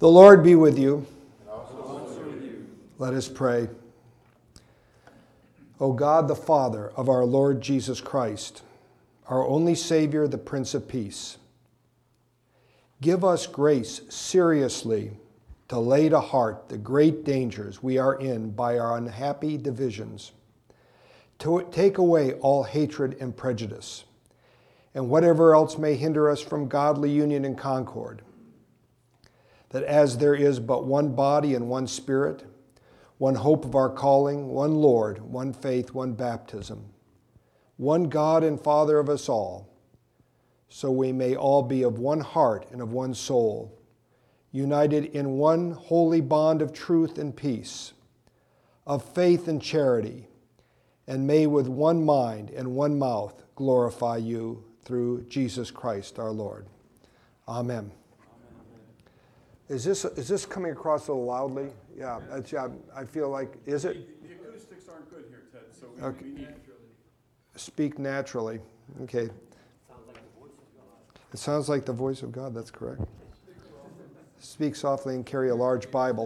The Lord be with you. And also with you. Let us pray. O God, the Father of our Lord Jesus Christ, our only Savior, the Prince of Peace, give us grace seriously to lay to heart the great dangers we are in by our unhappy divisions, to take away all hatred and prejudice, and whatever else may hinder us from godly union and concord, that as there is but one body and one Spirit, one hope of our calling, one Lord, one faith, one baptism, one God and Father of us all, so we may all be of one heart and of one soul, united in one holy bond of truth and peace, of faith and charity, and may with one mind and one mouth glorify you through Jesus Christ our Lord. Amen. Is this coming across a little loudly? Yeah, I feel like, is it? The acoustics aren't good here, Ted, so Okay. we need... Speak naturally. Okay. It sounds like the voice of God, that's correct. Speak softly and carry a large Bible.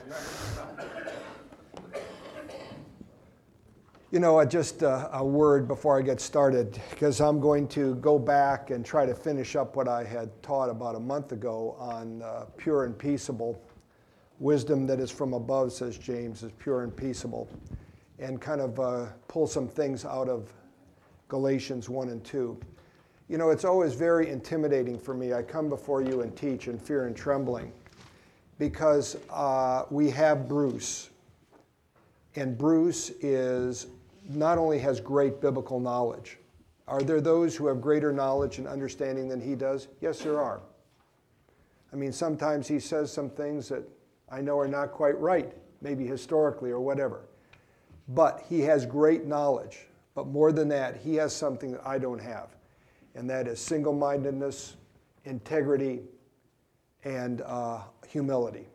You know, just a word before I get started, because I'm going to go back and try to finish up what I had taught about a month ago on pure and peaceable. Wisdom that is from above, says James, is pure and peaceable. And kind of pull some things out of Galatians 1 and 2. You know, it's always very intimidating for me. I come before you and teach in fear and trembling because we have Bruce. And Bruce not only has great biblical knowledge. Are there those who have greater knowledge and understanding than he does? Yes, there are. I mean, sometimes he says some things that I know are not quite right, maybe historically or whatever. But he has great knowledge. But more than that, he has something that I don't have. And that is single-mindedness, integrity, and humility.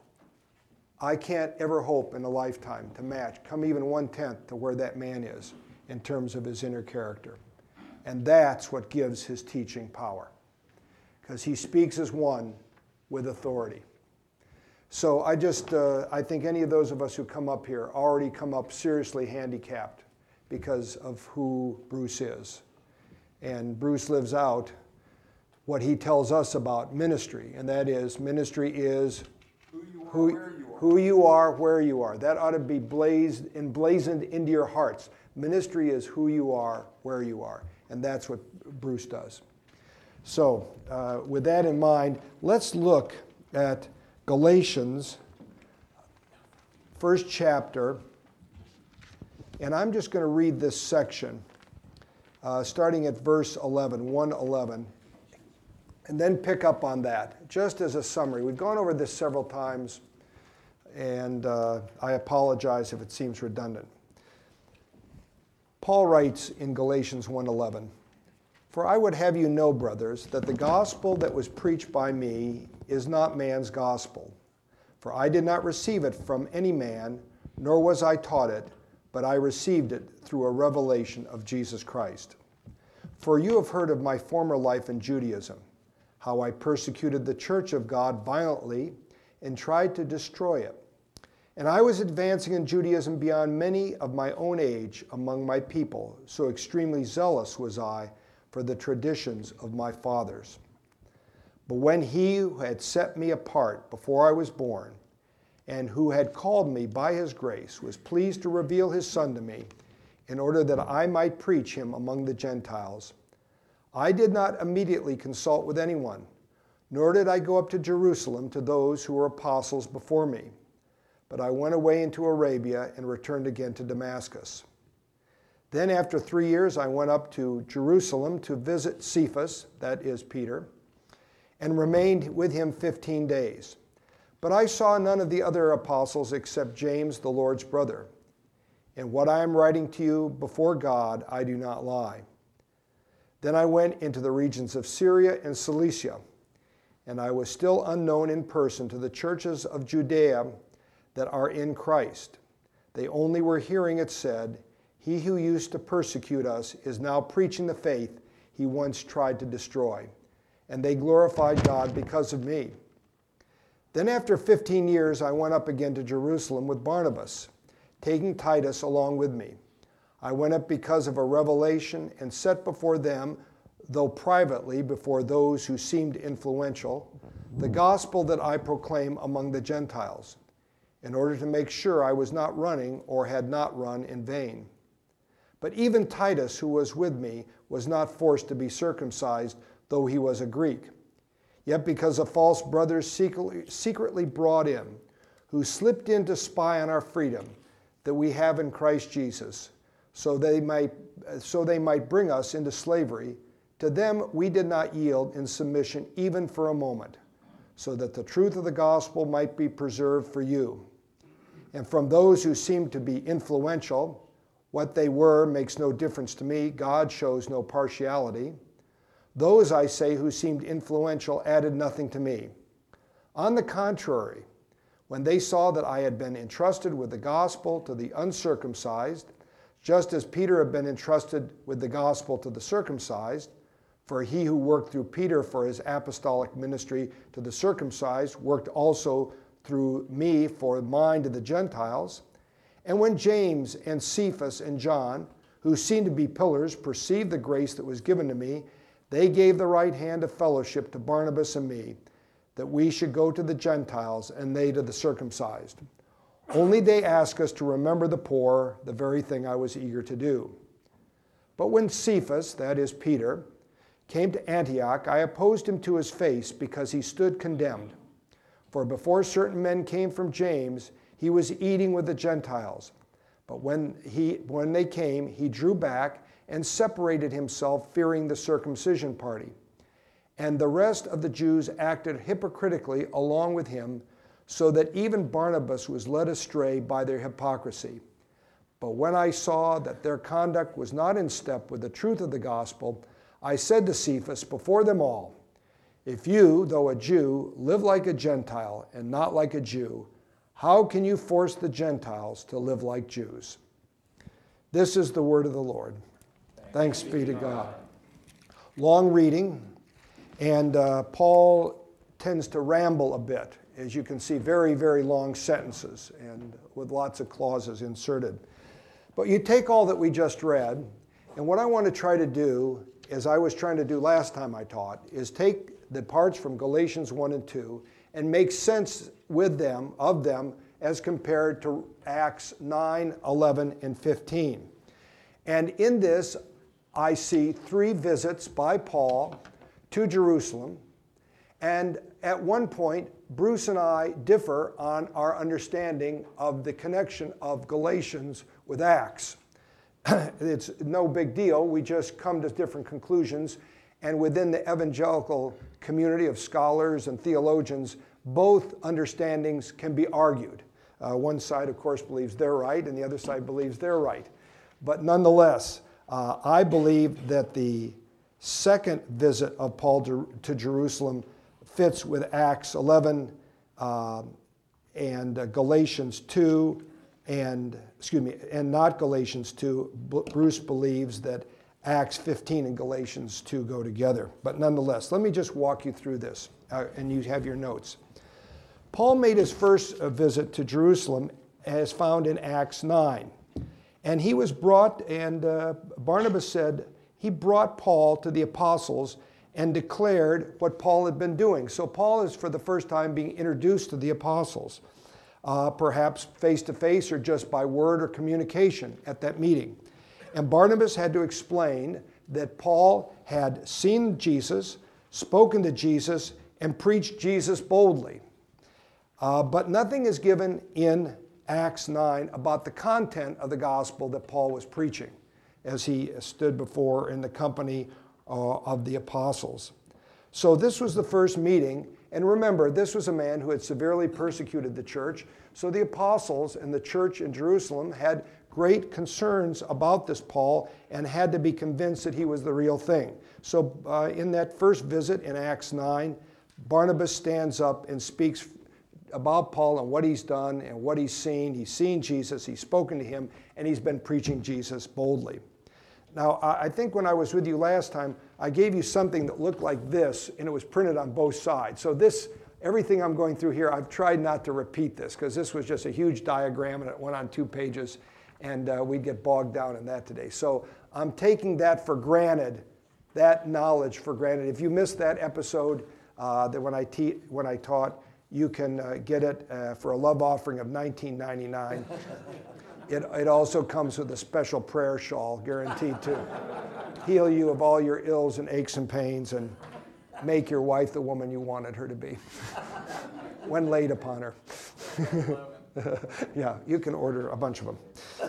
I can't ever hope in a lifetime to match, come even 1/10 to where that man is in terms of his inner character. And that's what gives his teaching power. Because he speaks as one with authority. So I think any of those of us who come up here already come up seriously handicapped because of who Bruce is. And Bruce lives out what he tells us about ministry, and that is ministry is who you are, where you are. That ought to be emblazoned into your hearts. Ministry is who you are, where you are. And that's what Bruce does. So with that in mind, let's look at Galatians, first chapter. And I'm just going to read this section, starting at verse 11, 1:11, and then pick up on that, just as a summary. We've gone over this several times, and I apologize if it seems redundant. Paul writes in Galatians 1:11, "For I would have you know, brothers, that the gospel that was preached by me is not man's gospel. For I did not receive it from any man, nor was I taught it, but I received it through a revelation of Jesus Christ. For you have heard of my former life in Judaism, how I persecuted the church of God violently and tried to destroy it. And I was advancing in Judaism beyond many of my own age among my people, so extremely zealous was I for the traditions of my fathers. But when he who had set me apart before I was born, and who had called me by his grace, was pleased to reveal his Son to me, in order that I might preach him among the Gentiles, I did not immediately consult with anyone, nor did I go up to Jerusalem to those who were apostles before me. But I went away into Arabia and returned again to Damascus. Then after 3 years I went up to Jerusalem to visit Cephas," that is Peter, "and remained with him 15 days. But I saw none of the other apostles except James, the Lord's brother. In what I am writing to you before God, I do not lie. Then I went into the regions of Syria and Cilicia, and I was still unknown in person to the churches of Judea that are in Christ. They only were hearing it said, 'He who used to persecute us is now preaching the faith he once tried to destroy.' And they glorified God because of me. Then after 15 years, I went up again to Jerusalem with Barnabas, taking Titus along with me. I went up because of a revelation and set before them, though privately before those who seemed influential, the gospel that I proclaim among the Gentiles, in order to make sure I was not running or had not run in vain. But even Titus, who was with me, was not forced to be circumcised, though he was a Greek. Yet because of false brothers secretly brought in, who slipped in to spy on our freedom that we have in Christ Jesus, so they might bring us into slavery, to them we did not yield in submission even for a moment, so that the truth of the gospel might be preserved for you. And from those who seemed to be influential, what they were makes no difference to me. God shows no partiality. Those, I say, who seemed influential added nothing to me. On the contrary, when they saw that I had been entrusted with the gospel to the uncircumcised, just as Peter had been entrusted with the gospel to the circumcised, for he who worked through Peter for his apostolic ministry to the circumcised worked also through me for mine to the Gentiles. And when James and Cephas and John, who seemed to be pillars, perceived the grace that was given to me, they gave the right hand of fellowship to Barnabas and me, that we should go to the Gentiles and they to the circumcised. Only they asked us to remember the poor, the very thing I was eager to do. But when Cephas, that is Peter, came to Antioch, I opposed him to his face because he stood condemned. For before certain men came from James, he was eating with the Gentiles. But when they came, he drew back and separated himself, fearing the circumcision party. And the rest of the Jews acted hypocritically along with him, so that even Barnabas was led astray by their hypocrisy. But when I saw that their conduct was not in step with the truth of the gospel, I said to Cephas before them all, if you, though a Jew, live like a Gentile and not like a Jew, how can you force the Gentiles to live like Jews? This is the word of the Lord. Thanks be to God. Long reading, and Paul tends to ramble a bit. As you can see, very, very long sentences and with lots of clauses inserted. But you take all that we just read, and what I want to try to do, as I was trying to do last time I taught, is take the parts from Galatians 1 and 2 and make sense with them, of them, as compared to Acts 9, 11, and 15. And in this, I see 3 visits by Paul to Jerusalem. And at one point, Bruce and I differ on our understanding of the connection of Galatians with Acts. It's no big deal. We just come to different conclusions. And within the evangelical community of scholars and theologians, both understandings can be argued. One side, of course, believes they're right, and the other side believes they're right. But nonetheless, I believe that the second visit of Paul to Jerusalem fits with Acts 11 and Galatians 2, and not Galatians 2. Bruce believes that Acts 15 and Galatians 2 go together. But nonetheless, let me just walk you through this, and you have your notes. Paul made his first visit to Jerusalem as found in Acts 9. And he was brought, and Barnabas said, he brought Paul to the apostles and declared what Paul had been doing. So Paul is for the first time being introduced to the apostles, perhaps face-to-face or just by word or communication at that meeting. And Barnabas had to explain that Paul had seen Jesus, spoken to Jesus, and preached Jesus boldly. But nothing is given in Acts 9 about the content of the gospel that Paul was preaching as he stood before in the company of the apostles. So this was the first meeting. And remember, this was a man who had severely persecuted the church. So the apostles and the church in Jerusalem had great concerns about this Paul and had to be convinced that he was the real thing. So in that first visit in Acts 9, Barnabas stands up and speaks about Paul and what he's done and what he's seen. He's seen Jesus, he's spoken to him, and he's been preaching Jesus boldly. Now, I think when I was with you last time, I gave you something that looked like this, and it was printed on both sides. So this everything I'm going through here, I've tried not to repeat this because this was just a huge diagram and it went on 2 pages and we'd get bogged down in that today. So I'm taking that for granted, that knowledge for granted. If you missed that episode that when I taught, you can get it for a love offering of $19.99. It also comes with a special prayer shawl, guaranteed to heal you of all your ills and aches and pains and make your wife the woman you wanted her to be when laid upon her. Yeah, you can order a bunch of them.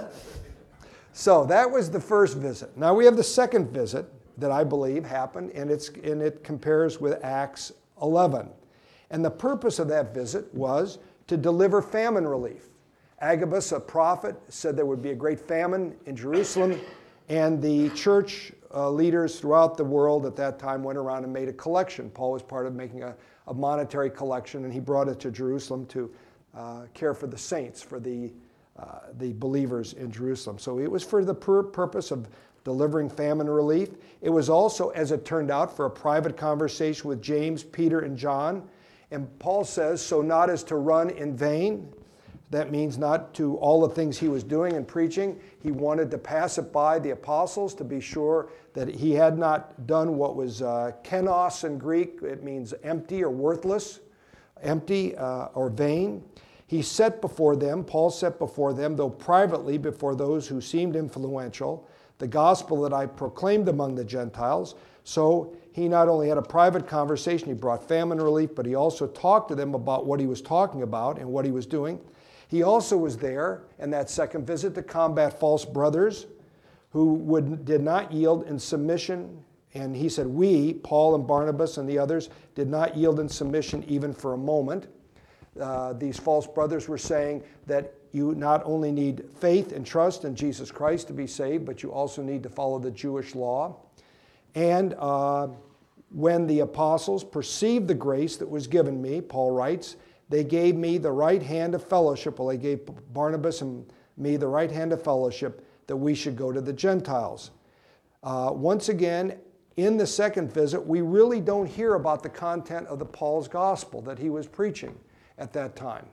So that was the first visit. Now we have the second visit that I believe happened, and it compares with Acts 11. And the purpose of that visit was to deliver famine relief. Agabus, a prophet, said there would be a great famine in Jerusalem, and the church leaders throughout the world at that time went around and made a collection. Paul was part of making a monetary collection, and he brought it to Jerusalem to care for the saints, for the believers in Jerusalem. So it was for the purpose of delivering famine relief. It was also, as it turned out, for a private conversation with James, Peter, and John. And Paul says, so not as to run in vain. That means not to all the things he was doing and preaching. He wanted to pass it by the apostles to be sure that he had not done what was kenos in Greek. It means empty or worthless, empty or vain. He set before them, Paul set before them, though privately before those who seemed influential, the gospel that I proclaimed among the Gentiles. So he not only had a private conversation, he brought famine relief, but he also talked to them about what he was talking about and what he was doing. He also was there in that second visit to combat false brothers who did not yield in submission. And he said, we, Paul and Barnabas and the others, did not yield in submission even for a moment. These false brothers were saying that you not only need faith and trust in Jesus Christ to be saved, but you also need to follow the Jewish law. And when the apostles perceived the grace that was given me, Paul writes, they gave me the right hand of fellowship. Well, they gave Barnabas and me the right hand of fellowship that we should go to the Gentiles. Once again, in the second visit, we really don't hear about the content of the Paul's gospel that he was preaching at that time.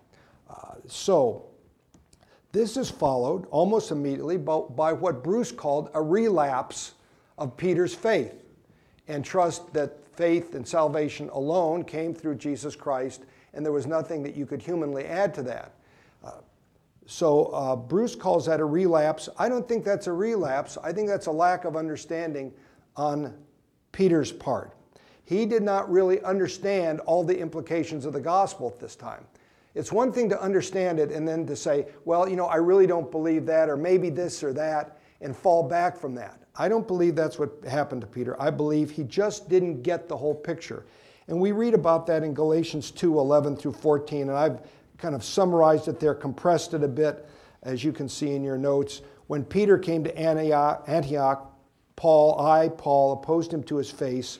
So this is followed almost immediately by what Bruce called a relapse of Peter's faith and trust that faith and salvation alone came through Jesus Christ, and there was nothing that you could humanly add to that. So Bruce calls that a relapse. I don't think that's a relapse. I think that's a lack of understanding on Peter's part. He did not really understand all the implications of the gospel at this time. It's one thing to understand it and then to say, well, I really don't believe that, or maybe this or that, and fall back from that. I don't believe that's what happened to Peter. I believe he just didn't get the whole picture. And we read about that in Galatians 2:11 through 14, and I've kind of summarized it there, compressed it a bit, as you can see in your notes. When Peter came to Antioch, Paul, opposed him to his face,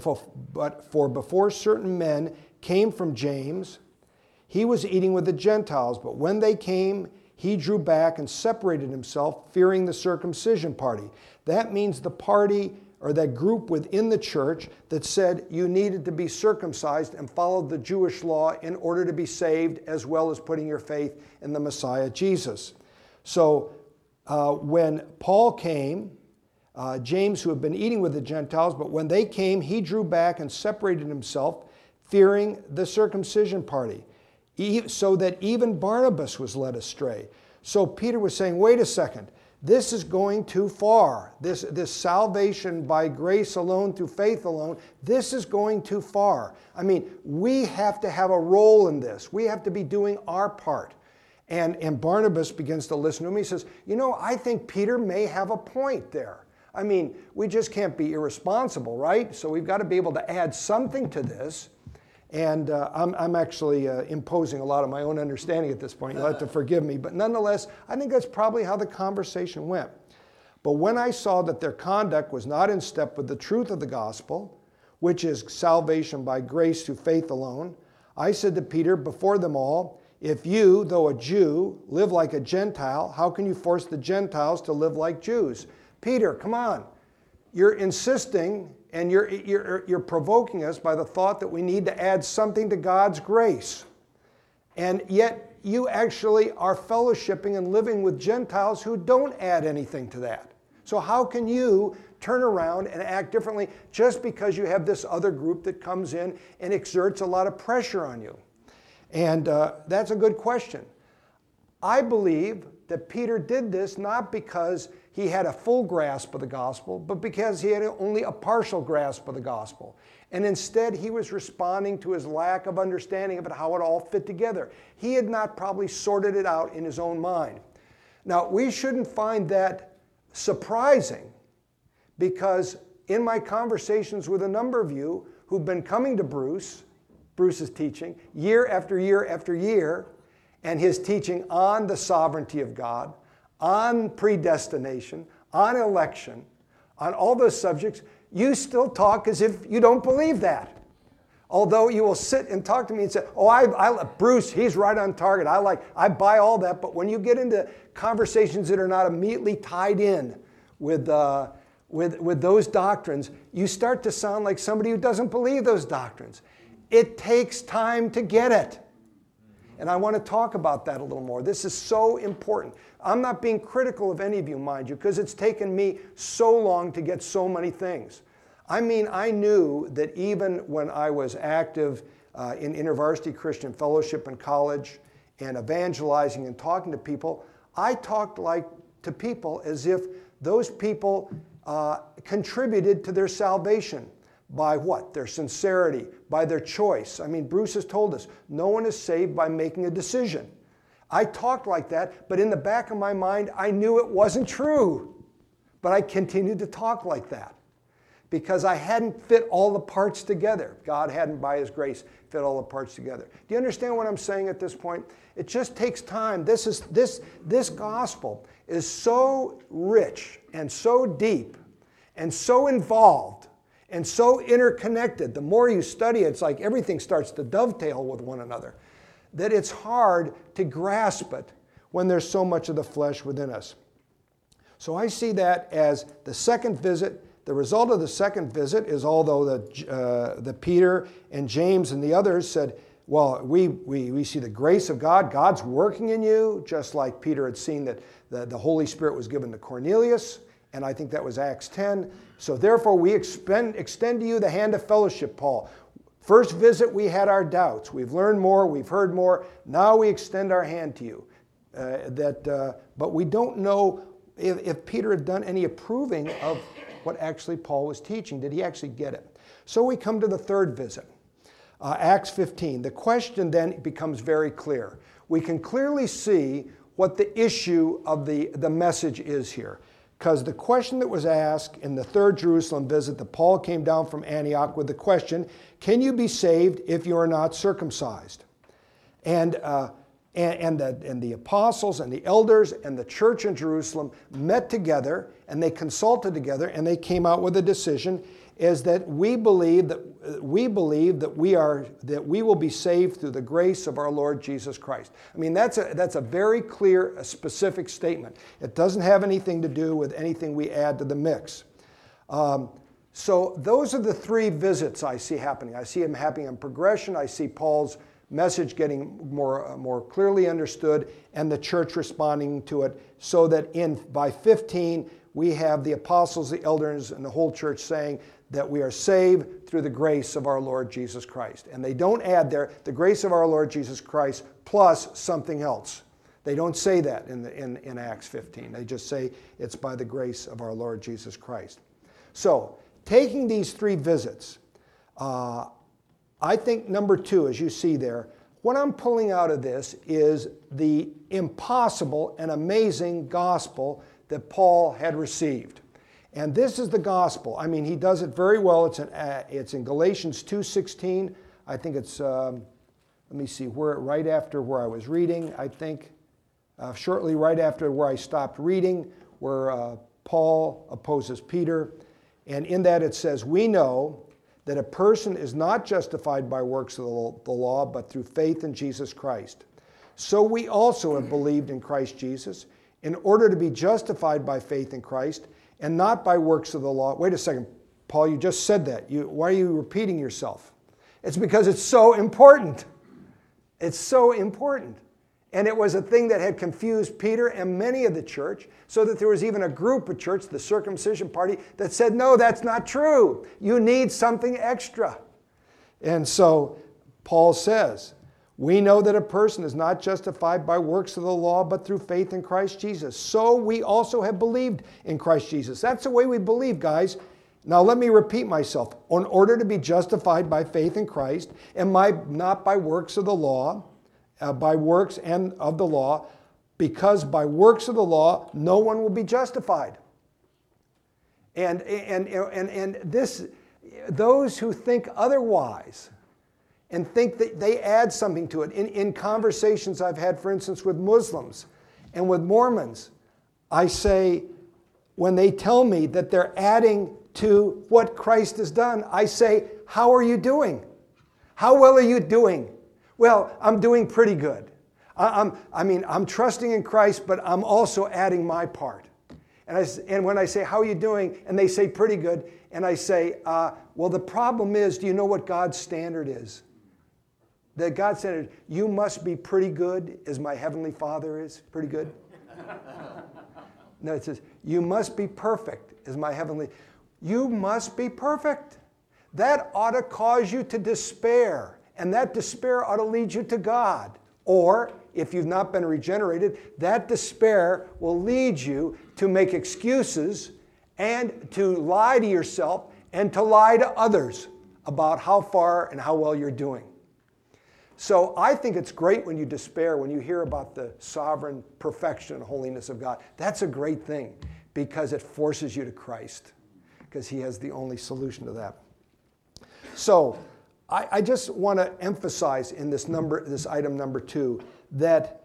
but before certain men came from James, he was eating with the Gentiles, but when they came, he drew back and separated himself, fearing the circumcision party. That means the party or that group within the church that said you needed to be circumcised and follow the Jewish law in order to be saved, as well as putting your faith in the Messiah Jesus. So when Paul came, James, who had been eating with the Gentiles, but when they came, he drew back and separated himself, fearing the circumcision party, so that even Barnabas was led astray. So Peter was saying, wait a second, this is going too far. This salvation by grace alone, through faith alone, this is going too far. I mean, we have to have a role in this. We have to be doing our part. And Barnabas begins to listen to him. He says, I think Peter may have a point there. I mean, we just can't be irresponsible, right? So we've got to be able to add something to this. And I'm actually imposing a lot of my own understanding at this point. You'll have to forgive me. But nonetheless, I think that's probably how the conversation went. But when I saw that their conduct was not in step with the truth of the gospel, which is salvation by grace through faith alone, I said to Peter before them all, if you, though a Jew, live like a Gentile, how can you force the Gentiles to live like Jews? Peter, come on. you're insisting and you're provoking us by the thought that we need to add something to God's grace. And yet you actually are fellowshipping and living with Gentiles who don't add anything to that. So how can you turn around and act differently just because you have this other group that comes in and exerts a lot of pressure on you? And that's a good question. I believe that Peter did this not because he had a full grasp of the gospel, but because he had only a partial grasp of the gospel. And instead, he was responding to his lack of understanding of how it all fit together. He had not probably sorted it out in his own mind. Now, we shouldn't find that surprising, because in my conversations with a number of you who've been coming to Bruce's teaching, year after year after year, and his teaching on the sovereignty of God, on predestination, on election, on all those subjects, you still talk as if you don't believe that. Although you will sit and talk to me and say, oh, Bruce, he's right on target. I buy all that. But when you get into conversations that are not immediately tied in with those doctrines, you start to sound like somebody who doesn't believe those doctrines. It takes time to get it. And I want to talk about that a little more. This is so important. I'm not being critical of any of you, mind you, because it's taken me so long to get so many things. I mean, I knew that even when I was active in InterVarsity Christian Fellowship in college and evangelizing and talking to people, I talked to people as if those people contributed to their salvation. By what? Their sincerity, by their choice. I mean, Bruce has told us, no one is saved by making a decision. I talked like that, but in the back of my mind, I knew it wasn't true. But I continued to talk like that because I hadn't fit all the parts together. God hadn't, by His grace, fit all the parts together. Do you understand what I'm saying at this point? It just takes time. This gospel is so rich and so deep and so involved and so interconnected. The more you study it, it's like everything starts to dovetail with one another, that it's hard to grasp it when there's so much of the flesh within us. So I see that as the second visit. The result of the second visit is, although the Peter and James and the others said, well, we see the grace of God. God's working in you, just like Peter had seen that the Holy Spirit was given to Cornelius. And I think that was Acts 10. So therefore, we extend to you the hand of fellowship, Paul. First visit, we had our doubts. We've learned more. We've heard more. Now we extend our hand to you. But we don't know if Peter had done any approving of what actually Paul was teaching. Did he actually get it? So we come to the third visit, Acts 15. The question then becomes very clear. We can clearly see what the issue of the message is here. Because the question that was asked in the third Jerusalem visit, that Paul came down from Antioch with the question, can you be saved if you are not circumcised? And the apostles and the elders and the church in Jerusalem met together and they consulted together and they came out with a decision is that we believe that we will be saved through the grace of our Lord Jesus Christ. I mean, that's a very clear, specific statement. It doesn't have anything to do with anything we add to the mix. So those are the three visits I see happening. I see them happening in progression. I see Paul's message getting more clearly understood and the church responding to it, so that by 15 we have the apostles, the elders, and the whole church saying that we are saved through the grace of our Lord Jesus Christ. And they don't add there the grace of our Lord Jesus Christ plus something else. They don't say that in Acts 15. They just say it's by the grace of our Lord Jesus Christ. So, taking these three visits, I think number two, as you see there, what I'm pulling out of this is the impossible and amazing gospel that Paul had received. And this is the gospel. I mean, he does it very well. It's in Galatians 2:16. I think it's, let me see, right after where I was reading, I think, shortly right after where I stopped reading, where Paul opposes Peter. And in that it says, we know that a person is not justified by works of the law, but through faith in Jesus Christ. So we also have believed in Christ Jesus, in order to be justified by faith in Christ, and not by works of the law. Wait a second, Paul, you just said that. Why are you repeating yourself? It's because it's so important. It's so important. And it was a thing that had confused Peter and many of the church, so that there was even a group of church, the circumcision party, that said, no, that's not true. You need something extra. And so Paul says, we know that a person is not justified by works of the law, but through faith in Christ Jesus. So we also have believed in Christ Jesus. That's the way we believe, guys. Now let me repeat myself. In order to be justified by faith in Christ, and not by works of the law, by works and of the law, because by works of the law, no one will be justified. And this, those who think otherwise and think that they add something to it, in conversations I've had, for instance, with Muslims and with Mormons, I say, when they tell me that they're adding to what Christ has done, I say, how are you doing? How well are you doing? Well, I'm doing pretty good. I'm trusting in Christ, but I'm also adding my part. And when I say, how are you doing? And they say, pretty good. And I say, well, the problem is, do you know what God's standard is? That God's standard, you must be pretty good as my heavenly Father is. Pretty good? No, it says, you must be perfect as my heavenly. You must be perfect. That ought to cause you to despair. And that despair ought to lead you to God. Or, if you've not been regenerated, that despair will lead you to make excuses and to lie to yourself and to lie to others about how far and how well you're doing. So I think it's great when you despair, when you hear about the sovereign perfection and holiness of God. That's a great thing because it forces you to Christ, because He has the only solution to that. So I just want to emphasize in this item number 2, that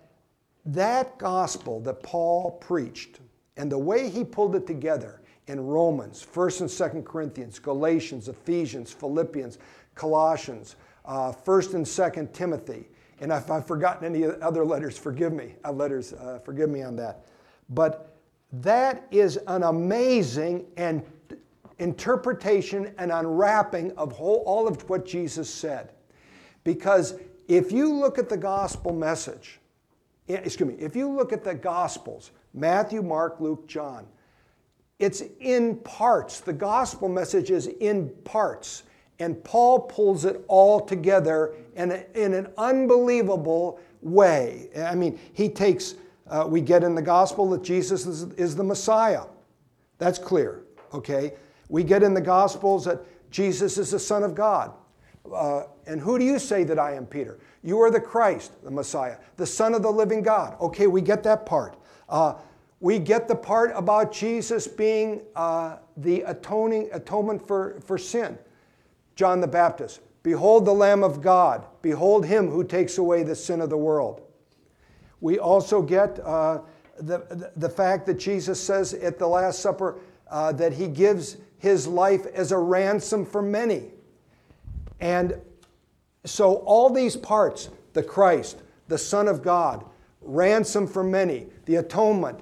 gospel that Paul preached and the way he pulled it together in Romans, 1st and 2nd Corinthians, Galatians, Ephesians, Philippians, Colossians, 1st and 2nd Timothy, and if I've forgotten any other letters, forgive me. Forgive me on that. But that is an amazing and interpretation and unwrapping of all of what Jesus said. Because if you look at the gospel message, if you look at the Gospels, Matthew, Mark, Luke, John, it's in parts. The gospel message is in parts. And Paul pulls it all together in an unbelievable way. I mean, he takes, we get in the gospel that Jesus is the Messiah. That's clear, okay? We get in the Gospels that Jesus is the Son of God. And who do you say that I am, Peter? You are the Christ, the Messiah, the Son of the living God. Okay, we get that part. We get the part about Jesus being the atonement for sin. John the Baptist, behold the Lamb of God. Behold Him who takes away the sin of the world. We also get the fact that Jesus says at the Last Supper that He gives His life as a ransom for many. And so all these parts, the Christ, the Son of God, ransom for many, the atonement,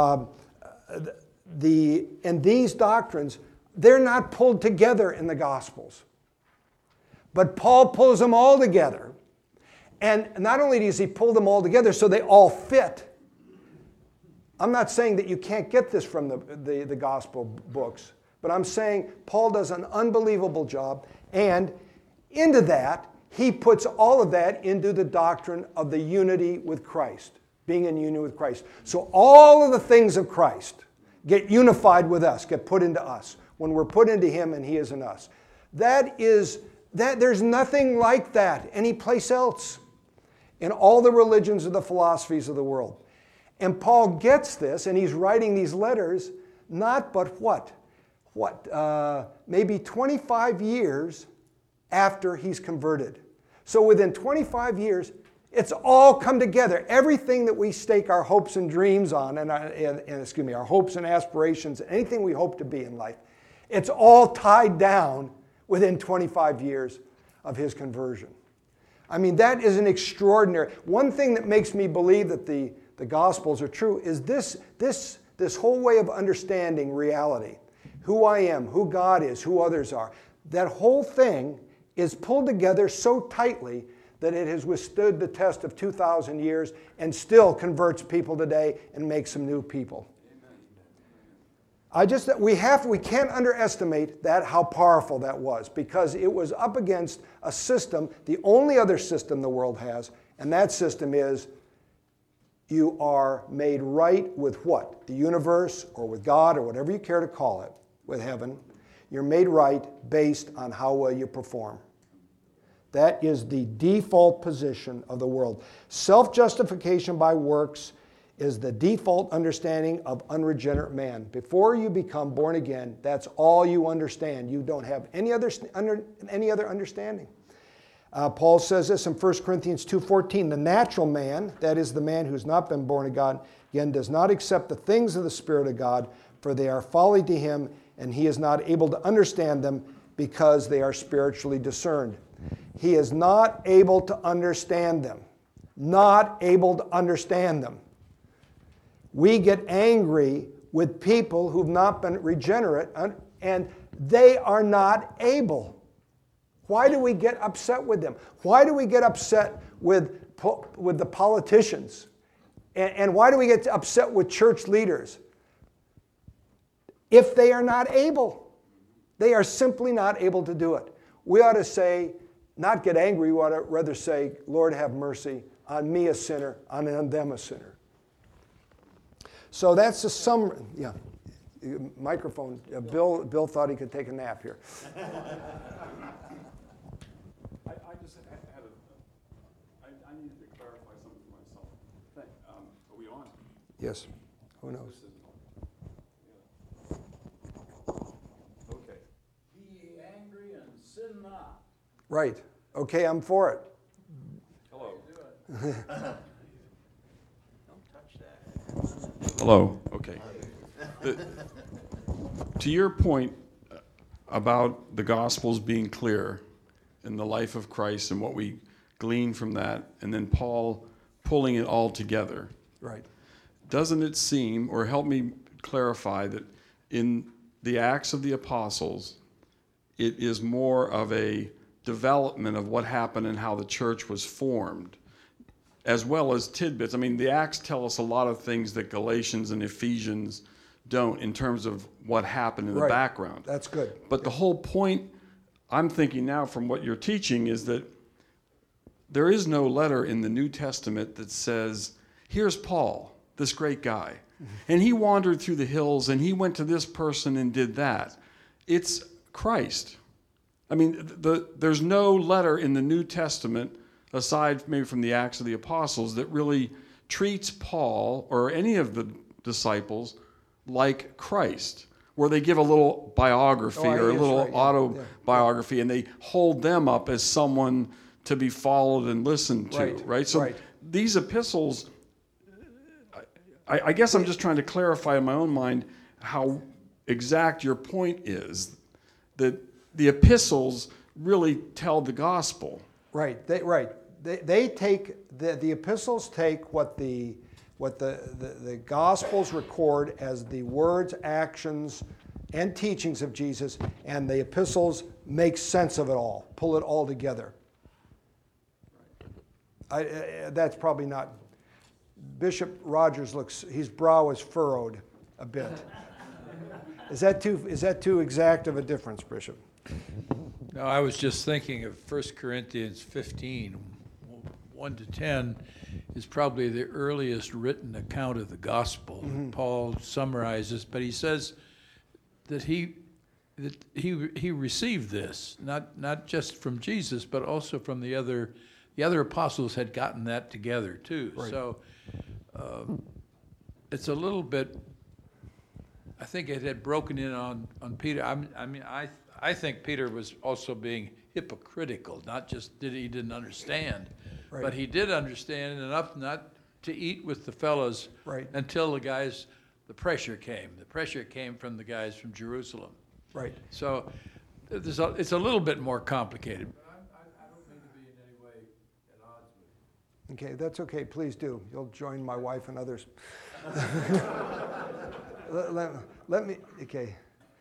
and these doctrines, they're not pulled together in the Gospels. But Paul pulls them all together. And not only does he pull them all together so they all fit. I'm not saying that you can't get this from the gospel books, but I'm saying Paul does an unbelievable job, and into that, he puts all of that into the doctrine of the unity with Christ, being in union with Christ. So all of the things of Christ get unified with us, get put into us, when we're put into Him and He is in us. There's nothing like that anyplace else in all the religions or the philosophies of the world. And Paul gets this, and he's writing these letters, not but maybe 25 years after he's converted. So within 25 years, it's all come together. Everything that we stake our hopes and dreams on, our hopes and aspirations, anything we hope to be in life, it's all tied down within 25 years of his conversion. I mean, that is an extraordinary. One thing that makes me believe that the Gospels are true is this this whole way of understanding reality, who I am, who God is, who others are, that whole thing is pulled together so tightly that it has withstood the test of 2,000 years and still converts people today and makes them new people. We can't underestimate that, how powerful that was, because it was up against a system, the only other system the world has, and that system is you are made right with what? The universe, or with God, or whatever you care to call it, with heaven. You're made right based on how well you perform. That is the default position of the world. Self-justification by works is the default understanding of unregenerate man. Before you become born again, that's all you understand. You don't have any other understanding. Paul says this in 1 Corinthians 2:14. The natural man, that is the man who's not been born again, does not accept the things of the Spirit of God, for they are folly to him, and he is not able to understand them because they are spiritually discerned. He is not able to understand them. Not able to understand them. We get angry with people who've not been regenerate, and they are not able. Why do we get upset with them? Why do we get upset with the politicians? And why do we get upset with church leaders? If they are not able. They are simply not able to do it. We ought to say, not get angry, we ought to rather say, Lord, have mercy on me, a sinner, on them, a sinner. So that's a summary. Yeah, microphone. Bill thought he could take a nap here. I just had I needed to clarify something for myself. Are we on? Yes. Who knows? Okay. Be ye angry and sin not. Right. Okay, I'm for it. Hello. Don't touch that. Hello. Okay. To your point about the Gospels being clear in the life of Christ and what we glean from that, and then Paul pulling it all together. Right. Doesn't it seem, or help me clarify, that in the Acts of the Apostles, it is more of a development of what happened and how the church was formed, as well as tidbits. I mean, the Acts tell us a lot of things that Galatians and Ephesians don't in terms of what happened in the background. That's good. But the whole point, I'm thinking now from what you're teaching, is that there is no letter in the New Testament that says, here's Paul, this great guy, and he wandered through the hills and he went to this person and did that. It's Christ. I mean, there's no letter in the New Testament, aside maybe from the Acts of the Apostles, that really treats Paul or any of the disciples like Christ, where they give a little biography or a little autobiography, and they hold them up as someone to be followed and listened to, right? So these epistles, I guess I'm just trying to clarify in my own mind how exact your point is, that the epistles really tell the gospel. Right. They take the epistles take what the gospels record as the words, actions, and teachings of Jesus, and the epistles make sense of it all, pull it all together. That's probably not. Bishop Rogers his brow is furrowed a bit. Is that too exact of a difference, Bishop? No, I was just thinking of 1 Corinthians 15, 1 to 10 is probably the earliest written account of the gospel. Mm-hmm. Paul summarizes, but he says that he received this, not just from Jesus, but also from the other apostles had gotten that together too. Right. So it's a little bit, I think it had broken in on Peter. I think Peter was also being hypocritical, not just he didn't understand, but he did understand enough not to eat with the fellows until the pressure came. The pressure came from the guys from Jerusalem. Right. So it's a little bit more complicated. But I don't mean to be in any way at odds with Okay, that's okay. Please do. You'll join my wife and others. let me. Okay.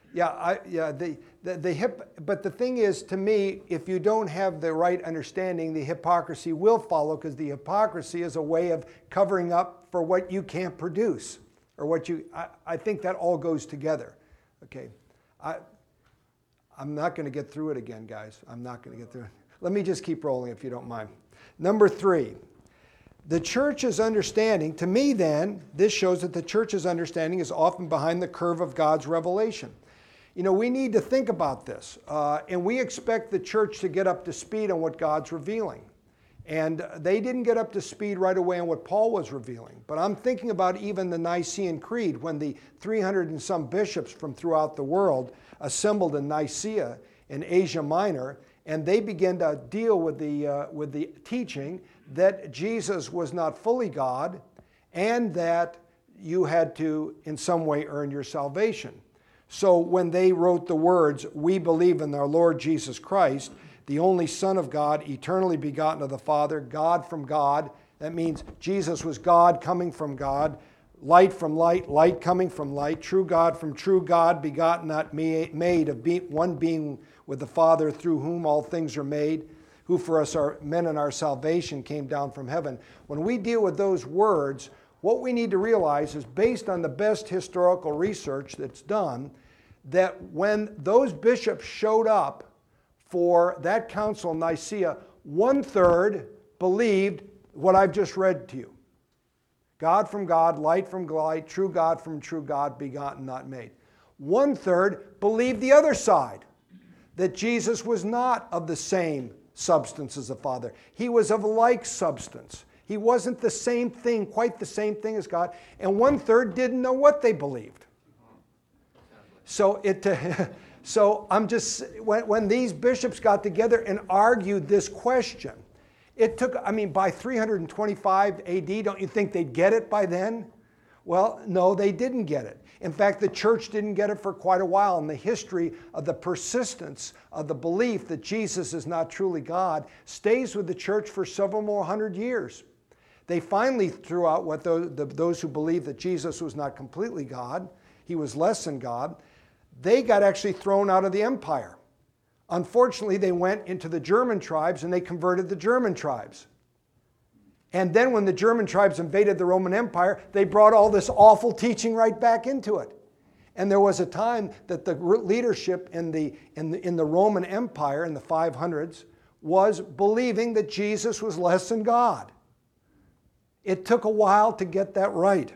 But the thing is, to me, if you don't have the right understanding, the hypocrisy will follow, because the hypocrisy is a way of covering up for what you can't produce, or what you. I think that all goes together. Okay. I'm not going to get through it again, guys. I'm not going to get through it. Let me just keep rolling, if you don't mind. Number 3. The church's understanding, to me then, this shows that the church's understanding is often behind the curve of God's revelation. You know, we need to think about this, and we expect the church to get up to speed on what God's revealing. And they didn't get up to speed right away on what Paul was revealing. But I'm thinking about even the Nicene Creed, when the 300 and some bishops from throughout the world assembled in Nicaea in Asia Minor, and they began to deal with the teaching that Jesus was not fully God, and that you had to, in some way, earn your salvation. So when they wrote the words, "We believe in our Lord Jesus Christ, the only Son of God, eternally begotten of the Father, God from God," that means Jesus was God coming from God, light from light, light coming from light, true God from true God, begotten, not made, of one being with the Father, through whom all things are made, who for us are men in our salvation came down from heaven. When we deal with those words, what we need to realize is, based on the best historical research that's done, that when those bishops showed up for that council in Nicaea, 1/3 believed what I've just read to you. God from God, light from light, true God from true God, begotten, not made. 1/3 believed the other side, that Jesus was not of the same substance as the Father. He was of like substance. He wasn't the same thing, quite the same thing as God. And 1/3 didn't know what they believed. So I'm just, when these bishops got together and argued this question, it took, by 325 AD, don't you think they'd get it by then? Well, no, they didn't get it. In fact, the church didn't get it for quite a while, and the history of the persistence of the belief that Jesus is not truly God stays with the church for several more hundred years. They finally threw out what those who believed that Jesus was not completely God, he was less than God, they got actually thrown out of the empire. Unfortunately, they went into the German tribes and they converted the German tribes. And then when the German tribes invaded the Roman Empire, they brought all this awful teaching right back into it. And there was a time that the leadership in the Roman Empire in the 500s was believing that Jesus was less than God. It took a while to get that right.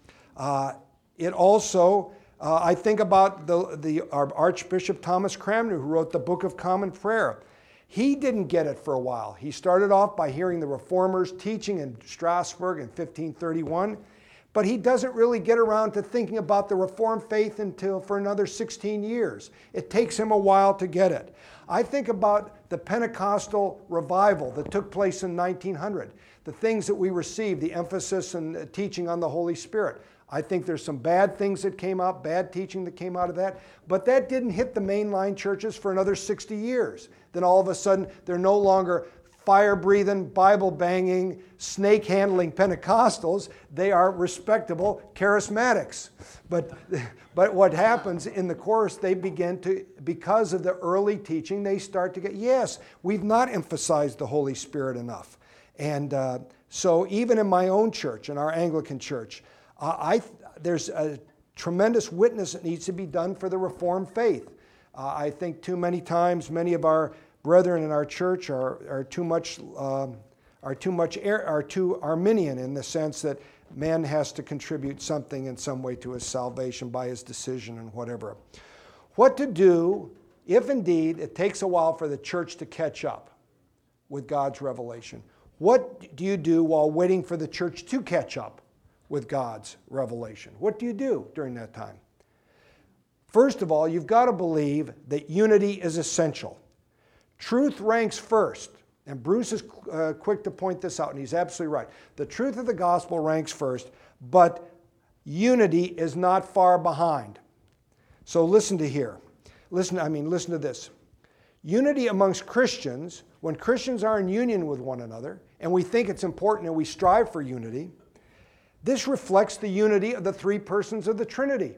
It also, I think about our Archbishop Thomas Cranmer, who wrote the Book of Common Prayer. He didn't get it for a while. He started off by hearing the Reformers teaching in Strasbourg in 1531, but he doesn't really get around to thinking about the Reformed faith until for another 16 years. It takes him a while to get it. I think about the Pentecostal revival that took place in 1900, the things that we received, the emphasis and teaching on the Holy Spirit. I think there's some bad things that came out, bad teaching that came out of that, but that didn't hit the mainline churches for another 60 years. Then all of a sudden, they're no longer fire-breathing, Bible-banging, snake-handling Pentecostals. They are respectable charismatics. But what happens in the course, they begin to, because of the early teaching, they start to get, yes, we've not emphasized the Holy Spirit enough. And so even in my own church, in our Anglican church, there's a tremendous witness that needs to be done for the Reformed faith. I think too many times, many of our brethren in our church are too Arminian, in the sense that man has to contribute something in some way to his salvation by his decision and whatever. What to do if indeed it takes a while for the church to catch up with God's revelation? What do you do while waiting for the church to catch up with God's revelation? What do you do during that time? First of all, you've got to believe that unity is essential. Truth ranks first. And Bruce is quick to point this out, and he's absolutely right. The truth of the gospel ranks first, but unity is not far behind. So listen to here. Listen to this. Unity amongst Christians, when Christians are in union with one another, and we think it's important and we strive for unity, this reflects the unity of the three persons of the Trinity.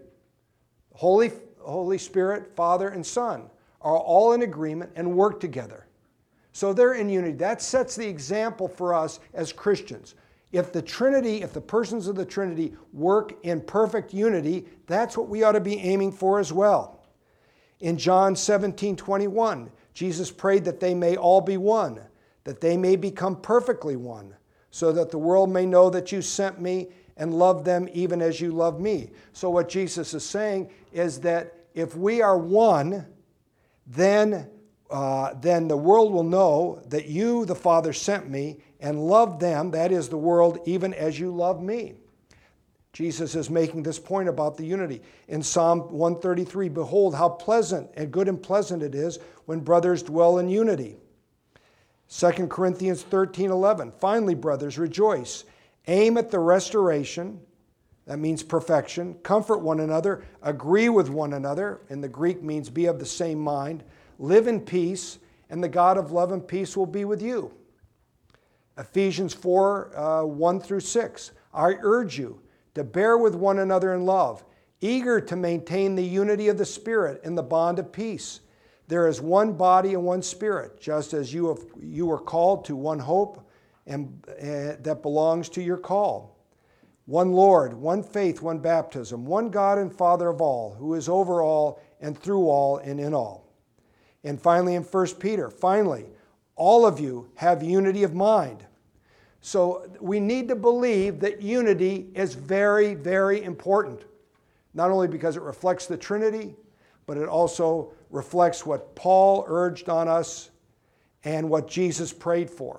Holy Spirit, Father, and Son are all in agreement and work together. So they're in unity. That sets the example for us as Christians. If the Trinity, if the persons of the Trinity work in perfect unity, that's what we ought to be aiming for as well. In John 17:21, Jesus prayed that they may all be one, that they may become perfectly one, so that the world may know that you sent me and love them even as you love me. So what Jesus is saying is that if we are one, then the world will know that you, the Father, sent me and love them, that is the world, even as you love me. Jesus is making this point about the unity. In Psalm 133, behold how pleasant and good and pleasant it is when brothers dwell in unity. 2 Corinthians 13:11, finally, brothers, rejoice. Aim at the restoration, that means perfection. Comfort one another, agree with one another. In the Greek means be of the same mind. Live in peace, and the God of love and peace will be with you. Ephesians 4, 1-6. I urge you to bear with one another in love, eager to maintain the unity of the Spirit in the bond of peace. There is one body and one Spirit, just as you were called to one hope and that belongs to your call. One Lord, one faith, one baptism, one God and Father of all, who is over all and through all and in all. And finally in 1 Peter, finally, all of you have unity of mind. So we need to believe that unity is very, very important. Not only because it reflects the Trinity, but it also reflects what Paul urged on us and what Jesus prayed for.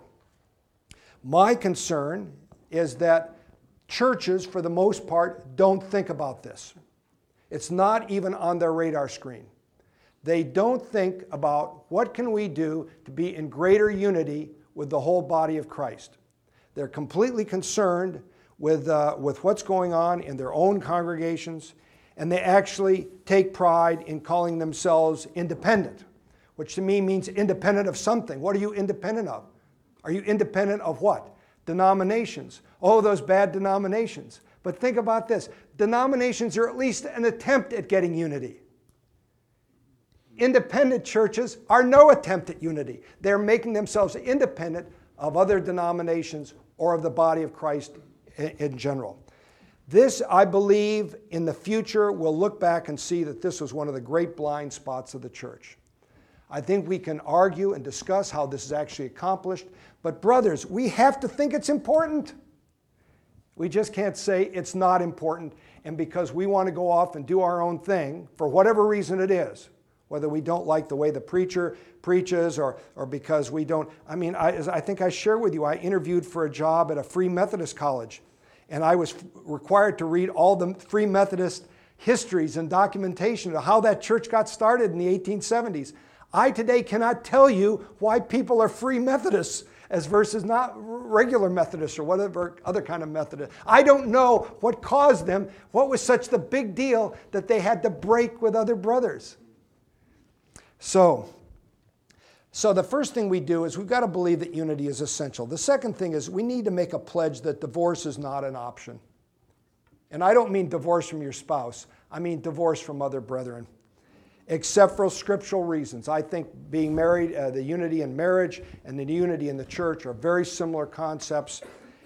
My concern is that churches, for the most part, don't think about this. It's not even on their radar screen. They don't think about what can we do to be in greater unity with the whole body of Christ. They're completely concerned with what's going on in their own congregations, and they actually take pride in calling themselves independent, which to me means independent of something. What are you independent of? Are you independent of what? Denominations. Oh, those bad denominations. But think about this. Denominations are at least an attempt at getting unity. Independent churches are no attempt at unity. They're making themselves independent of other denominations or of the body of Christ in general. This, I believe, in the future, we'll look back and see that this was one of the great blind spots of the church. I think we can argue and discuss how this is actually accomplished, but brothers, we have to think it's important. We just can't say it's not important, and because we want to go off and do our own thing, for whatever reason it is, whether we don't like the way the preacher preaches or because we don't. I think I shared with you, I interviewed for a job at a Free Methodist college, and I was required to read all the Free Methodist histories and documentation of how that church got started in the 1870s. I today cannot tell you why people are Free Methodists as versus not regular Methodists or whatever other kind of Methodist. I don't know what caused them, what was such the big deal that they had to break with other brothers. So the first thing we do is we've got to believe that unity is essential. The second thing is we need to make a pledge that divorce is not an option. And I don't mean divorce from your spouse. I mean divorce from other brethren. Except for scriptural reasons. I think being married, the unity in marriage and the unity in the church are very similar concepts.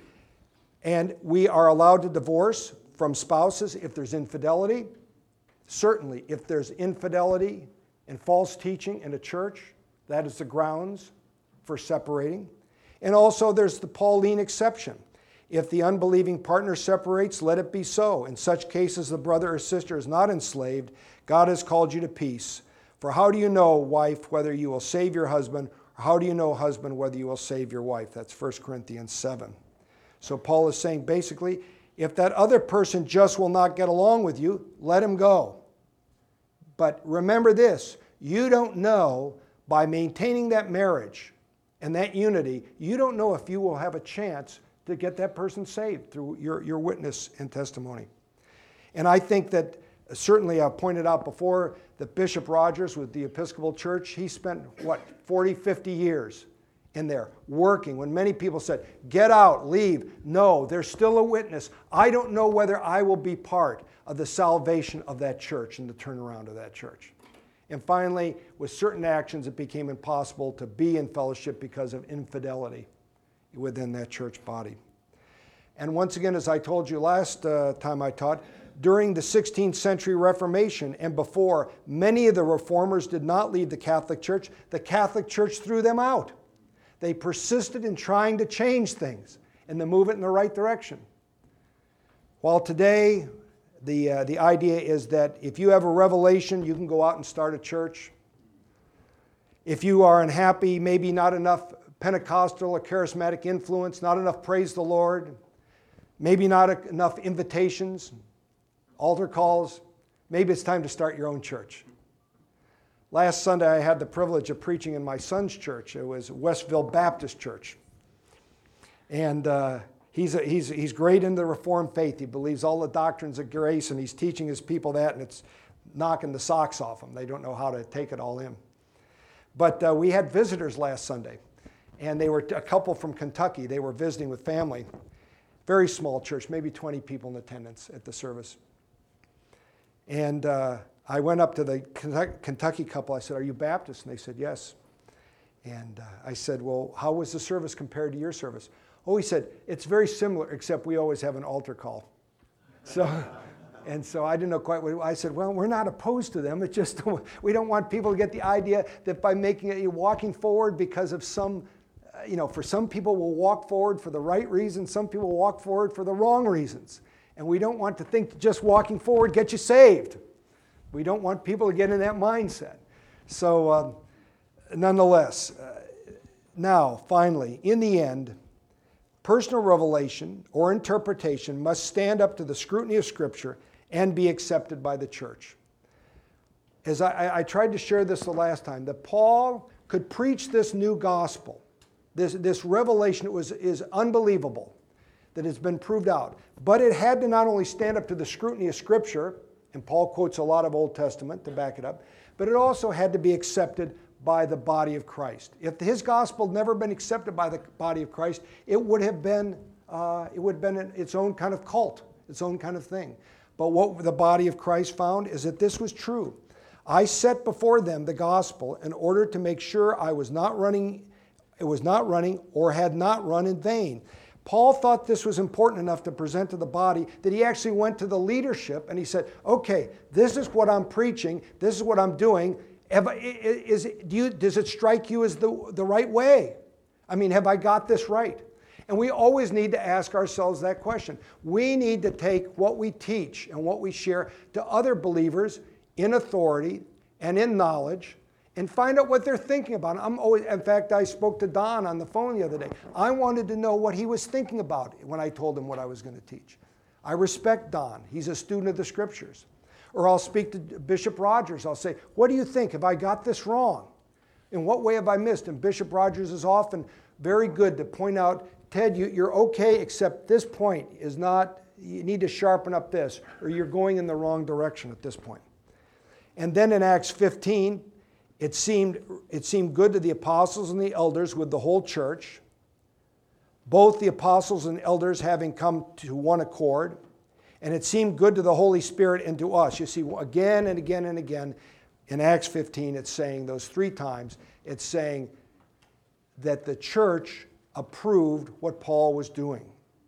And we are allowed to divorce from spouses if there's infidelity. Certainly, if there's infidelity and false teaching in a church, that is the grounds for separating. And also there's the Pauline exception. If the unbelieving partner separates, let it be so. In such cases, the brother or sister is not enslaved. God has called you to peace. For how do you know, wife, whether you will save your husband, or how do you know, husband, whether you will save your wife? That's 1 Corinthians 7. So Paul is saying basically, if that other person just will not get along with you, let him go. But remember this, you don't know by maintaining that marriage and that unity, you don't know if you will have a chance to get that person saved through your witness and testimony. And I think that certainly I've pointed out before that Bishop Rogers with the Episcopal Church, he spent, 40, 50 years in there working when many people said, get out, leave. No, there's still a witness. I don't know whether I will be part of the salvation of that church and the turnaround of that church. And finally, with certain actions, it became impossible to be in fellowship because of infidelity within that church body. And once again, as I told you last time I taught, during the 16th century Reformation and before, many of the reformers did not leave the Catholic Church. The Catholic Church threw them out. They persisted in trying to change things and to move it in the right direction. While today, the idea is that if you have a revelation, you can go out and start a church. If you are unhappy, maybe not enough Pentecostal or charismatic influence, not enough praise the Lord, maybe not enough invitations, altar calls, maybe it's time to start your own church. Last Sunday, I had the privilege of preaching in my son's church. It was Westville Baptist Church. And he's great in the Reformed faith. He believes all the doctrines of grace, and he's teaching his people that, and it's knocking the socks off them. They don't know how to take it all in. But we had visitors last Sunday, and they were a couple from Kentucky. They were visiting with family. Very small church, maybe 20 people in attendance at the service. And I went up to the Kentucky couple. I said, are you Baptist? And they said, yes. And I said, well, how was the service compared to your service? Oh, he said, it's very similar, except we always have an altar call. So I didn't know quite what, I said, well, we're not opposed to them. It's just, we don't want people to get the idea that by making it, you're walking forward because of some, for some people will walk forward for the right reasons. Some people will walk forward for the wrong reasons. And we don't want to think just walking forward gets you saved. We don't want people to get in that mindset. So nonetheless, now, finally, in the end, personal revelation or interpretation must stand up to the scrutiny of Scripture and be accepted by the church. As I tried to share this the last time, that Paul could preach this new gospel, this revelation is unbelievable, that has been proved out. But it had to not only stand up to the scrutiny of Scripture, and Paul quotes a lot of Old Testament to back it up, but it also had to be accepted by the body of Christ. If his gospel had never been accepted by the body of Christ, it would have been its own kind of cult, its own kind of thing. But what the body of Christ found is that this was true. I set before them the gospel in order to make sure it was not running or had not run in vain. Paul thought this was important enough to present to the body that he actually went to the leadership and he said, okay, this is what I'm preaching, this is what I'm doing. Does it strike you as the right way? I mean, have I got this right? And we always need to ask ourselves that question. We need to take what we teach and what we share to other believers in authority and in knowledge and find out what they're thinking about. In fact, I spoke to Don on the phone the other day. I wanted to know what he was thinking about when I told him what I was going to teach. I respect Don. He's a student of the Scriptures. Or I'll speak to Bishop Rogers. I'll say, what do you think? Have I got this wrong? In what way have I missed? And Bishop Rogers is often very good to point out, Ted, you're okay, except this point is not, you need to sharpen up this, or you're going in the wrong direction at this point. And then in Acts 15, it seemed good to the apostles and the elders with the whole church, both the apostles and elders having come to one accord, and it seemed good to the Holy Spirit and to us. You see, again and again and again, in Acts 15, it's saying those 3 times, it's saying that the church approved what Paul was doing.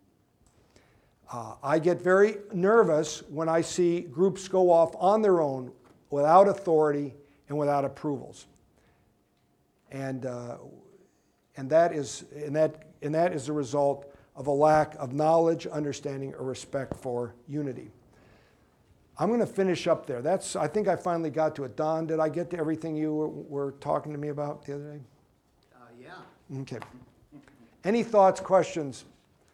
I get very nervous when I see groups go off on their own without authority and without approvals. And that is the result of a lack of knowledge, understanding, or respect for unity. I'm going to finish up there. I think I finally got to it. Don, did I get to everything you were talking to me about the other day? Yeah. Okay. Any thoughts, questions?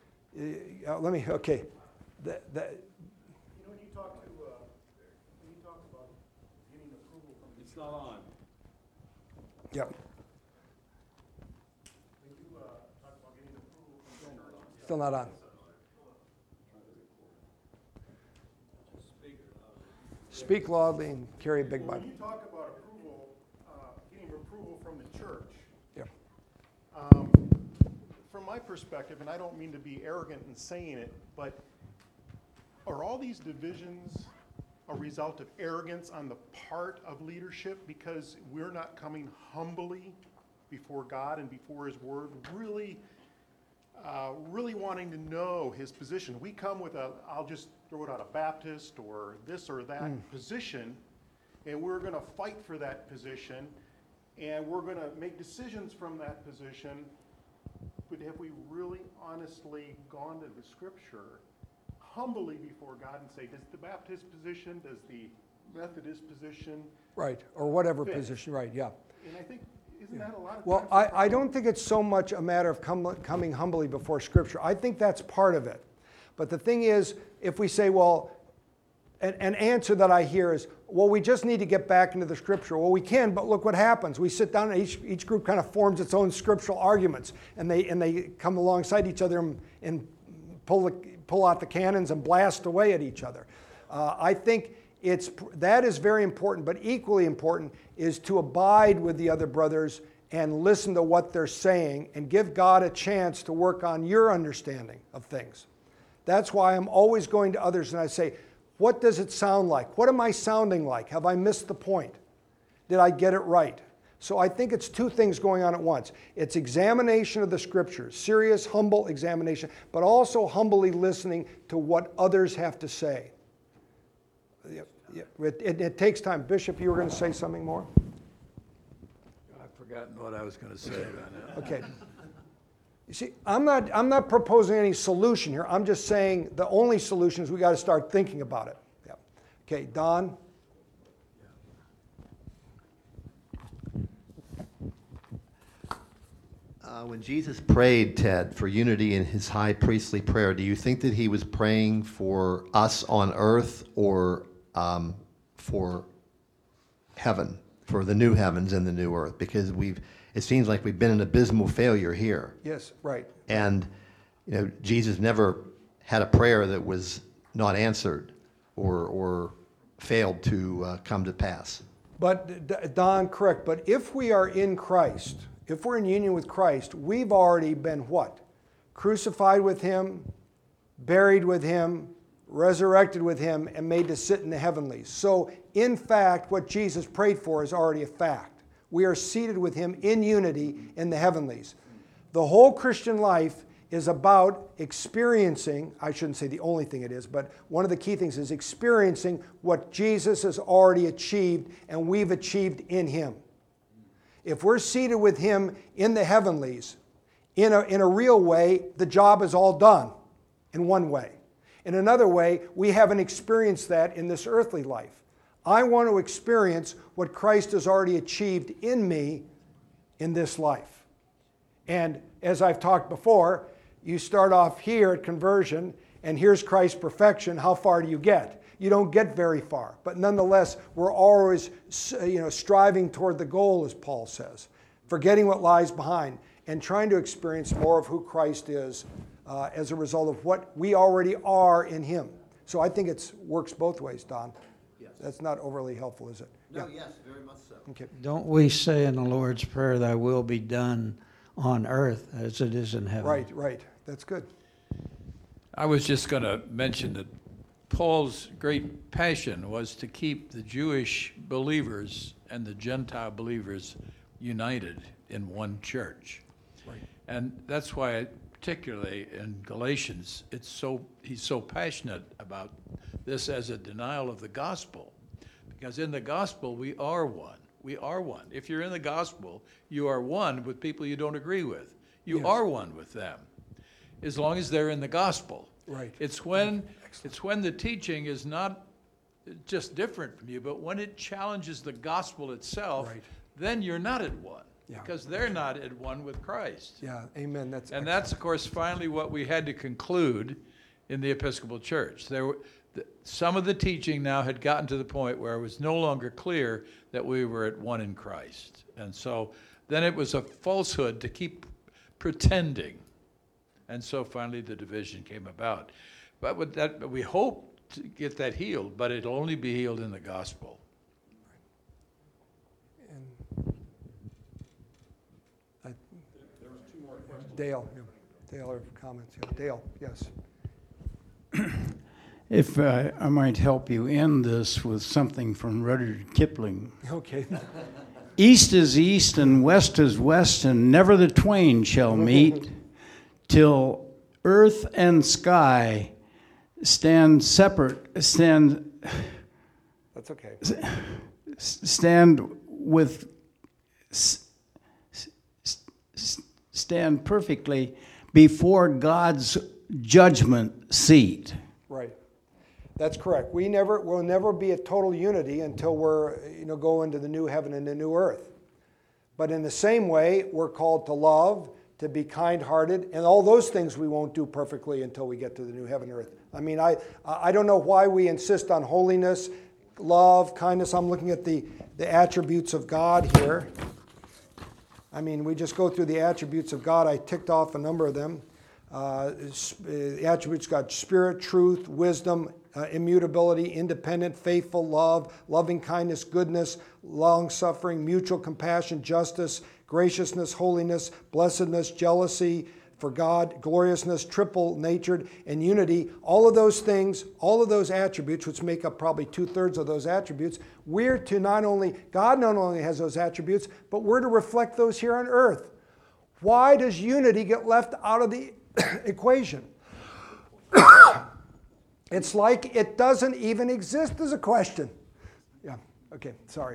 Okay. When you talk about getting approval from It's not on. Yep. when you talk about getting approval from the church, Still not on. Speak loudly and carry a big When Bible. you talk about approval, getting approval from the church, Yeah. from my perspective, and I don't mean to be arrogant in saying it, but are all these divisions a result of arrogance on the part of leadership because we're not coming humbly before God and before His Word, really wanting to know His position? We come with I'll just throw it out, a Baptist or this or that position, and we're going to fight for that position, and we're going to make decisions from that position. But have we really honestly gone to the Scripture humbly before God and say, does the Baptist position, does the Methodist position, Right, or whatever Fit. position, right, yeah. and I think, isn't that a lot of Well, times? I don't think it's so much a matter of coming humbly before Scripture. I think that's part of it. But the thing is, if we say, well, an answer that I hear is, well, we just need to get back into the Scripture. Well, we can, but look what happens. We sit down and each group kind of forms its own scriptural arguments, and they come alongside each other and pull out the cannons and blast away at each other. I think that is very important, but equally important is to abide with the other brothers and listen to what they're saying and give God a chance to work on your understanding of things. That's why I'm always going to others and I say, what does it sound like? What am I sounding like? Have I missed the point? Did I get it right? So I think it's two things going on at once. It's examination of the Scriptures, serious, humble examination, but also humbly listening to what others have to say. It takes time. Bishop, you were going to say something more? I've forgotten what I was going to say right now. Okay. You see, I'm not proposing any solution here. I'm just saying the only solution is we got to start thinking about it. Yeah. Okay, Don? When Jesus prayed, Ted, for unity in his high priestly prayer, do you think that he was praying for us on earth or for heaven, for the new heavens and the new earth? Because it seems like we've been an abysmal failure here. Yes, right. And Jesus never had a prayer that was not answered or failed to come to pass. But Don, correct. But if we are in Christ, if we're in union with Christ, we've already been what? Crucified with Him, buried with Him, resurrected with Him, and made to sit in the heavenlies. So, in fact, what Jesus prayed for is already a fact. We are seated with Him in unity in the heavenlies. The whole Christian life is about experiencing, I shouldn't say the only thing it is, but one of the key things is experiencing what Jesus has already achieved and we've achieved in Him. If we're seated with Him in the heavenlies, in a real way, the job is all done in one way. In another way, we haven't experienced that in this earthly life. I want to experience what Christ has already achieved in me in this life. And as I've talked before, you start off here at conversion, and here's Christ's perfection. How far do you get? You don't get very far. But nonetheless, we're always striving toward the goal, as Paul says, forgetting what lies behind and trying to experience more of who Christ is as a result of what we already are in Him. So I think it works both ways, Don. Yes. That's not overly helpful, is it? No, yes, very much so. Okay. Don't we say in the Lord's Prayer, thy will be done on earth as it is in heaven? Right. That's good. I was just going to mention that Paul's great passion was to keep the Jewish believers and the Gentile believers united in one church. Right. And that's why, particularly in Galatians, he's so passionate about this as a denial of the gospel. Because in the gospel, we are one. We are one. If you're in the gospel, you are one with people you don't agree with. You are one with them, as long as they're in the gospel. Right. It's when the teaching is not just different from you, but when it challenges the gospel itself, Right. then you're not at one. Yeah. Because they're not at one with Christ. Yeah, amen. And that's, of course, finally what we had to conclude in the Episcopal Church. Some of the teaching now had gotten to the point where it was no longer clear that we were at one in Christ. And so then it was a falsehood to keep pretending. And so finally the division came about. But with that, we hope to get that healed, but it'll only be healed in the gospel. Dale, yeah. Dale, or comments? Yeah. Dale, yes. If I might help you end this with something from Rudyard Kipling. Okay. East is east and west is west, and never the twain shall meet till earth and sky stand separate, That's okay. stand with, stand perfectly before God's judgment seat. Right. That's correct. We'll never be at total unity until we're, go into the new heaven and the new earth. But in the same way, we're called to love, to be kind-hearted, and all those things we won't do perfectly until we get to the new heaven and earth. I mean, I don't know why we insist on holiness, love, kindness. I'm looking at the attributes of God here. I mean, we just go through the attributes of God. I ticked off a number of them. The attributes got spirit, truth, wisdom, immutability, independent, faithful, love, loving kindness, goodness, long-suffering, mutual compassion, justice, graciousness, holiness, blessedness, jealousy for God, gloriousness, triple-natured, and unity. All of those things, all of those attributes, which make up probably 2/3 of those attributes, we're to God not only has those attributes, but we're to reflect those here on earth. Why does unity get left out of the equation? It's like it doesn't even exist as a question. Yeah, okay, sorry.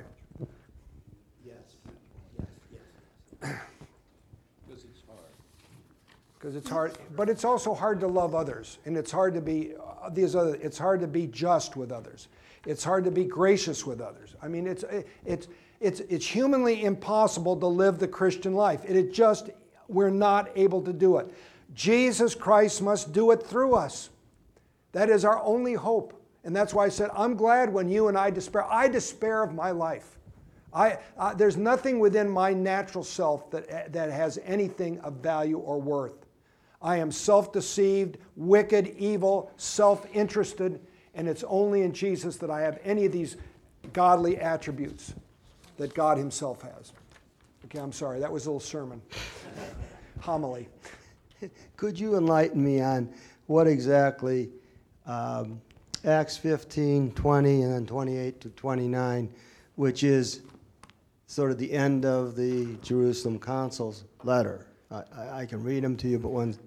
Because it's hard, but it's also hard to love others, and it's hard to be it's hard to be just with others. It's hard to be gracious with others. I mean, it's humanly impossible to live the Christian life. We're not able to do it. Jesus Christ must do it through us. That is our only hope, and that's why I said I'm glad when you and I despair. I despair of my life. There's nothing within my natural self that has anything of value or worth. I am self-deceived, wicked, evil, self-interested, and it's only in Jesus that I have any of these godly attributes that God himself has. Okay, I'm sorry, that was a little sermon. Homily. Could you enlighten me on what exactly Acts 15, 20, and then 28 to 29, which is sort of the end of the Jerusalem Council's letter? I can read them to you, but when...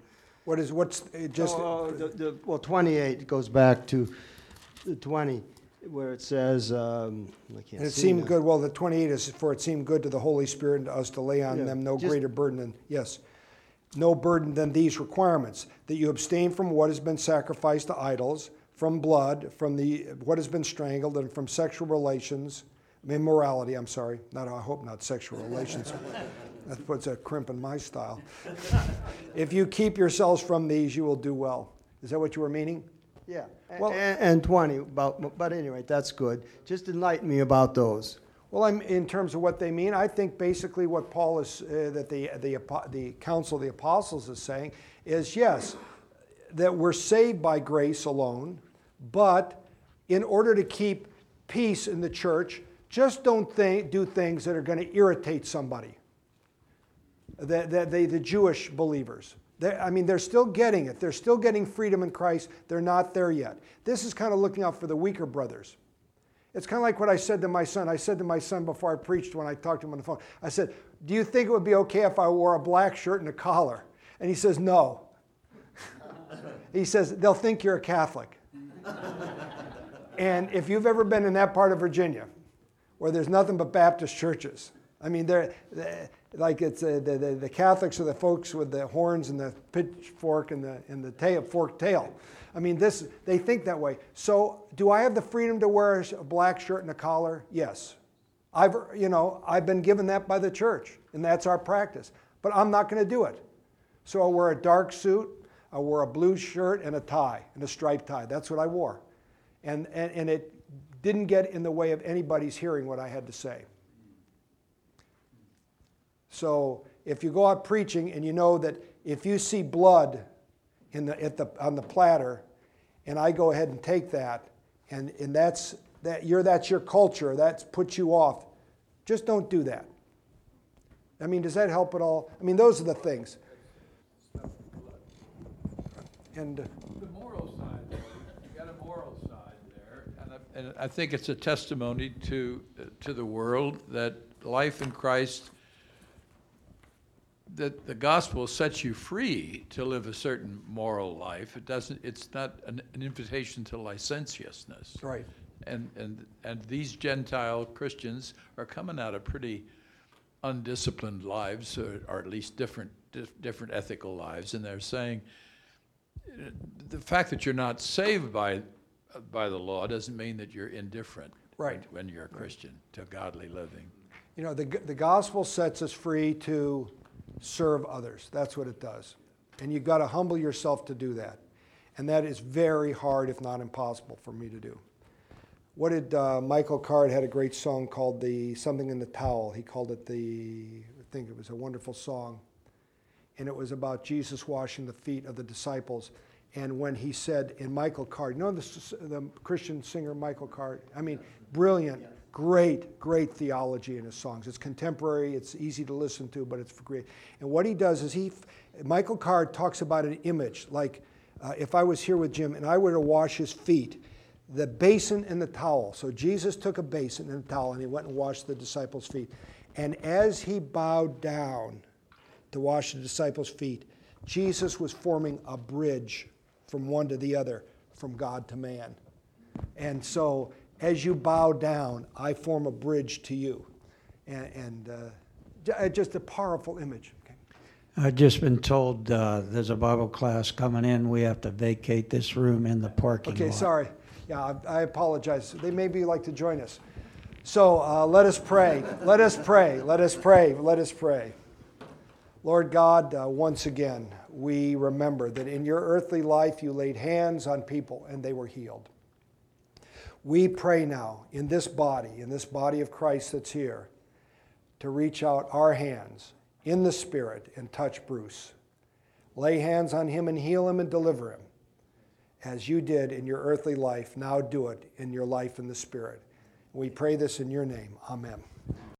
Well, 28 goes back to 20, where it says, And it seemed good, well, the 28 is, for it seemed good to the Holy Spirit and to us to lay on them no greater burden than, no burden than these requirements, that you abstain from what has been sacrificed to idols, from blood, from what has been strangled, and from sexual relations, immorality, I hope not sexual relations. That puts a crimp in my style. If you keep yourselves from these, you will do well. Is that what you were meaning? Yeah, well, and 20, but anyway, that's good. Just enlighten me about those. Well, in terms of what they mean, I think basically what Paul is, that the Council of the Apostles is saying is, yes, that we're saved by grace alone, but in order to keep peace in the church, just don't do things that are going to irritate somebody. The Jewish believers. They're still getting it. They're still getting freedom in Christ. They're not there yet. This is kind of looking out for the weaker brothers. It's kind of like what I said to my son. I said to my son before I preached when I talked to him on the phone, I said, do you think it would be okay if I wore a black shirt and a collar? And he says, no. He says, they'll think you're a Catholic. And if you've ever been in that part of Virginia, where there's nothing but Baptist churches, the Catholics are the folks with the horns and the pitchfork and the forked tail. They think that way. So, do I have the freedom to wear a black shirt and a collar? Yes. I've been given that by the church, and that's our practice. But I'm not going to do it. So I'll wear a dark suit, I'll wear a blue shirt and a tie, and a striped tie. That's what I wore. And it didn't get in the way of anybody's hearing what I had to say. So if you go out preaching and you know that if you see blood on the platter and I go ahead and take that, and that's your culture, that puts you off. Just don't do that. I mean, does that help at all? I mean, those are the things. And The moral side, though, you got a moral side there, and I think it's a testimony to the world that life in Christ, that the gospel sets you free to live a certain moral life. It's not an invitation to licentiousness. right. And these Gentile Christians are coming out of pretty undisciplined lives, or at least different ethical lives, and they're saying the fact that you're not saved by the law doesn't mean that you're indifferent. Right. When you're a Christian to godly living. You know, the gospel sets us free to serve others. That's what it does. And you've got to humble yourself to do that. And that is very hard, if not impossible, for me to do. What did Michael Card had a great song called Something in the Towel. He called it I think it was a wonderful song. And it was about Jesus washing the feet of the disciples. And when he said in Michael Card, you know the Christian singer Michael Card? I mean, brilliant, great theology in his songs. It's contemporary, it's easy to listen to, but it's great. And what he does is Michael Card talks about an image, like if I was here with Jim and I were to wash his feet, the basin and the towel. So Jesus took a basin and a towel and he went and washed the disciples' feet. And as he bowed down to wash the disciples' feet, Jesus was forming a bridge from one to the other, from God to man. And so as you bow down, I form a bridge to you. And just a powerful image. Okay. I've just been told there's a Bible class coming in. We have to vacate this room in the parking lot. Okay, sorry. Yeah, I apologize. They maybe like to join us. So let us pray. Let us pray. Let us pray. Let us pray. Lord God, once again, we remember that in your earthly life you laid hands on people and they were healed. We pray now in this body of Christ that's here, to reach out our hands in the Spirit and touch Bruce. Lay hands on him and heal him and deliver him. As you did in your earthly life, now do it in your life in the Spirit. We pray this in your name. Amen.